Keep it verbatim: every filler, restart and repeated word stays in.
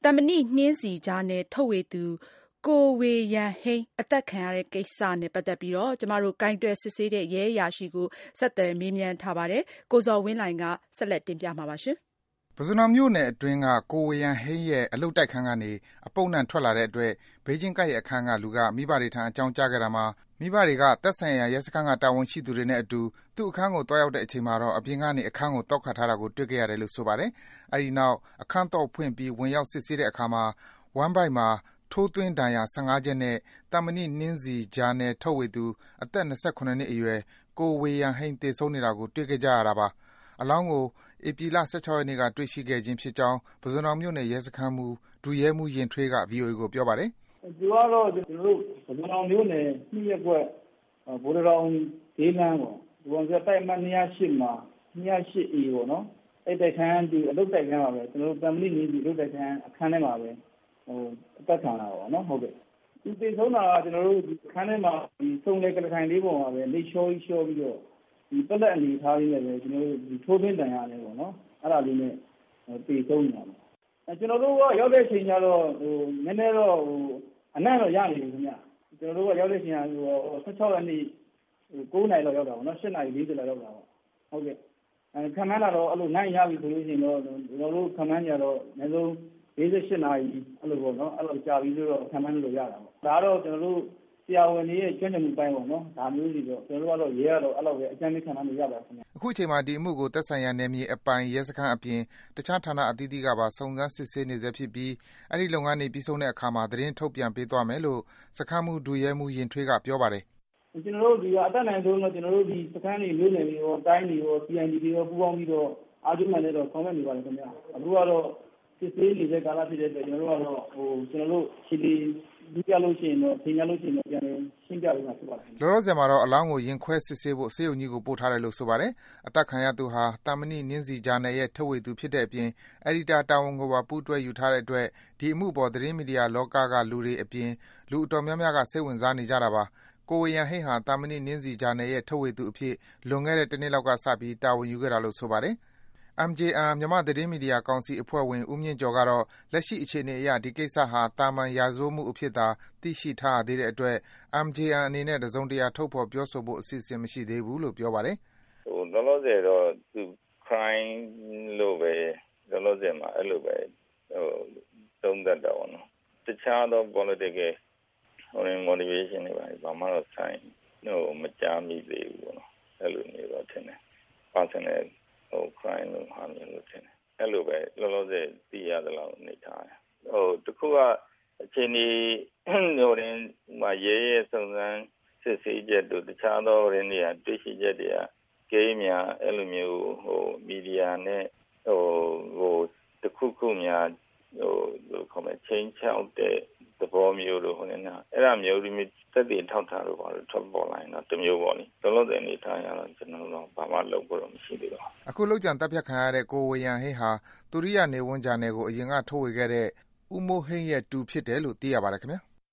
တမ္မနိနှင်းစီကြားနဲ့ထုတ်ဝေသူကိုဝေယံဟိန်းအသက်ခံရတဲ့ကိစ္စနဲ့ပတ်သက်ပြီးတော့ကျမတို့ကိုင်တွယ်စစ်ဆေးတဲ့ရဲအရာရှိကိုဆက်သွယ်မေးမြန်းထားပါတယ်။ကိုဇော်ဝင်းလှိုင်ကဆက်လက်တင်ပြမှာပါရှင်။ပုဇွန်တောင်မြို့နယ်အတွင်းကကိုဝေယံဟိန်းရဲ့အလုပ်တိုက်ခန်းကနေအပုပ်နှံထွက်လာတဲ့အတွက်ဘေးချင်းကပ်ရဲ့အခန်းကလူကမိဘတွေထံအကြောင်းကြားခဲ့တာမှာမိဘတွေကသက်ဆိုင်ရာရဲစခန်းကတာဝန်ရှိသူတွေနဲ့အတူသူ့အခန်းကိုတွားရောက်တဲ့အချိန်မှာတော့အပြင်ကနေအခန်းကိုတောက်ခတ်ထားတာကိုတွေ့ခဲ့ရတယ်လို့ဆိုပါတယ်။အဲဒီနောက်အခန်းတော့ဖွင့်ပြီးဝင်ရောက်စစ်ဆေးတဲ့အခါမှာဝမ်းဗိုက်မှာထိုးသွင်းဒဏ်ရာ၁၅ချက်နဲ့တမ္မနိနှင်းစီကြားနဲ့ထုတ်ဝေသူအသက်၂၇နှစ်အရွယ်ကိုဝေယံဟိန်းသေဆုံးနေတာကိုတွေ့ခဲ့ကြရတာပါ။အလောင်းကိုဧပြီလ၁၆ရက်နေ့ကတွေ့ရှိခဲ့ခြင်းဖြစ်ကြောင်းပုဇွန်တောင်မြို့နယ်ရဲစခန်းမှူးဒုရဲမှူးရင်ထွေးက ဗွီအိုအေကိုပြောပါတယ်။သူကတော့ကျွန်တော်တို့ပုဇွန်တောင်မြို့နယ်နှီးရက်ကွက်ဗိုလ်တော်ဒေးလန်းပေါ့။ဒီဝန်ကတိုက်မှတ်၂၀၈မှာ၂၀၈အေပေါ့နော်။အဲ့တိုက်ခန်းဒီအလုပ်တိုက်ခန်းပါပဲကျွန်တော်တို့တမ္မနိနေဒီအလုပ်တိုက်ခန်းအခန်းထဲမှာပဲဟိုအသက်ခံလာပါနော်ဟုတ်ကဲ့ဒီသေဆုံးတာကကျွန်တော်တို့ဒီခန်းထဲမှာဒီဆုံးလေကလထိုင်လေးပုံပါပဲလေချောကြီးချောပြီးတော့ဒီပလက်အနေထားလေးနဲ့ပဲကျွန်တော်တို့ဒီထိုးသွင်းတန်ရတယ်ပေါ့နော်အဲ့ဒါလေးနဲ့သေဆုံးနေတာပေါ့အဲကျွန်တော်တို့ကရောက်တဲ့အချိန်ကျတော့ဟိုနည်းနည်းတော့ဟိုအနံ့တော့ရနေပြီခင်ဗျကျွန်တော်တို့ကရောက်တဲ့အချိန်ကဟို၁၆ရက်နေ့ဟို၉နာရီလောက်ရောက်တာပေါ့နော်၈နာရီ၄၀လောက်ရောက်တာပေါ့ဟုတ်ကဲ့အဲခံမှန်းလာတော့အဲ့လိုနိုင်ရပြီဆိုလို့ရှိရင်တော့ကျွန်တော်တို့ခံမှန်းကြတော့အနည်းဆုံး၄၈နာရီအဲ့လိုပေါ့နော်အဲ့လိုကြာပြီးတော့ခံမှန်းလို့ရတာပေါ့ဒါတော့ကျွန်တော်တို့ဆရာဝန်တွေရဲ့ကျွမ်းကျင်မှုပိုင်းပေါ့နော်ဒါမျိုးကြီးတော့ကျွန်တော်တို့ကတော့ရဲရတော့အဲ့လိုပဲအကြမ်းဖျင်းခံမှန်းလို့ရပါခင်ဗျအခုအချိန်မှာဒီအမှုကိုသက်ဆိုင်ရာနယ်မြေအပိုင်ရဲစခန်းအပြင်တခြားဌာနအသီးသီးကပါစုံစမ်းစစ်ဆေးနေဆဲဖြစ်ပြီးအဲ့ဒီလုပ်ငန်းတွေပြီးဆုံးတဲ့အခါမှာသတင်းထုတ်ပြန်ပေးသွားမယ်လို့စခန်းမှူးဒုရဲမှူးရင်ထွေးကပြောပါတယ်ကျွန်တော်တို့ဒီအတက်နိုင်ဆုံးတော့ကျွန်တော်တို့ဒီစခန်းတွေမျိုးနယ်တွေရောတိုင်းတွေရော စီ အန် ဒီ တွေရောပူးပေါင်းပြီးတော့အားကျမှန်တဲ့တော့ဆောင်ရွက်နေပါတယ်ခင်ဗျအခုကတော့စစ်ဆေးနေတဲ့ကာလဖြစ်တဲ့အတွက်ကျွန်တော်တို့ကတော့ဟိုကျွန်တော်တို့ခြေလီဒီကြလို့ရှိရင်တော့သင်ကြားလို့ရှိရင်တော့ပြန်ရှင်းပြပေးမှာဖြစ်ပါတယ်လောလောဆယ်မှာတော့အလောင်းကိုရင်ခွဲစစ်ဆေးဖို့စေယုံကြီးကိုပို့ထားတယ်လို့ဆိုပါတယ်အသက်ခံရသူဟာတမ္မနိနှင်းစီဂျာနယ်ရဲ့ထုတ်ဝေသူဖြစ်တဲ့အပြင်အက်ဒီတာတာဝန်ကိုပါပူးတွဲယူထားတဲ့အတွက်ဒီအမှုပေါ်သတင်းမီဒီယာလောကကလူတွေအပြင်လူအတော်များများကစိတ်ဝင်စားနေကြတာပါကိုဝေယံဟိန်းဟာတမ္မနိနှင်းစီဂျာနယ်ရဲ့ထုတ်ဝေသူအဖြစ်လွန်ခဲ့တဲ့တစ်နှစ်လောက်ကစပြီးတာဝန်ယူခဲ့တာလို့ဆိုပါတယ်အမ် ဂျေ အာರ್ မြန်မာသတင်းမီဒီယာကောင်စီအဖွဲ့ဝင်ဦးမြင့်ကျော်ကတော့လက်ရှိအခြေအနေအရဒီကိစ္စဟာတာမန်ရာဇဝတ်မှုအဖြစ်သာသိရှိထားရသေးတဲ့အတွက် အမ် ဂျေ အာร์ အနေနဲ့တစုံတရာထုတ်ဖော်ပြောဆိုဖို့အစီအစဉ်မရှိသေးဘူးလို့ပြောပါတယ်ဟိုလောလောဆယ်တော့သူ crime လို့ပဲလောလောဆယ်မှာအဲ့လိုပဲဟိုသုံးသပ်တော့ဗောနော်တခြားသော political ဟို motivation တွေပါဘာမှတော့ဆိုင်ဟိုမကြားမိသေးဘူးဗောနော်အဲ့လိုမျိုးတော့ထင်တယ် personalဟို crime လို့ဟာမျိုးလို့ထင်တယ်အဲ့လိုပဲလောလောဆယ်သိရသလောက်နေထားတယ်ဟိုတခုကအချိန်ကြီးဟိုရင်မရဲရဲစုံစမ်းစစ်ဆေးချက်တို့တခြားသောရင်းတွေကတွေ့ရှိချက်တွေကကိန်းများအဲ့လိုမျိုးဟိုမီဒီယာနဲ့ဟိုဟိုတခုခုများဟိုလိုခေါ်မယ်ချင်းချောက်တဲ့သဘောမျိုးတို့ဟိုနေတာအဲ့ဒါမျိုးဒီသက်တည်ထောက်ထားလို့ပါလို့ထွက်ပေါ်လာရင်တော့တမျိုးပေါ့နိလောလောဆယ်နေထားရတော့ကျွန်တော်တို့ဘာမှလုပ်ဖို့တော့မရှိသေးတော့အခုလောက်ကြံတပ်ဖြတ်ခံရတဲ့ကိုဝေယံဟိန်းဟာသူရိယနေဝန်းဂျာနယ်ကိုအရင်ကထုတ်ဝေခဲ့တဲ့ဦးမိုးဟိန်းရဲ့တူဖြစ်တယ်လို့သိရပါတယ်ခင်ဗျာ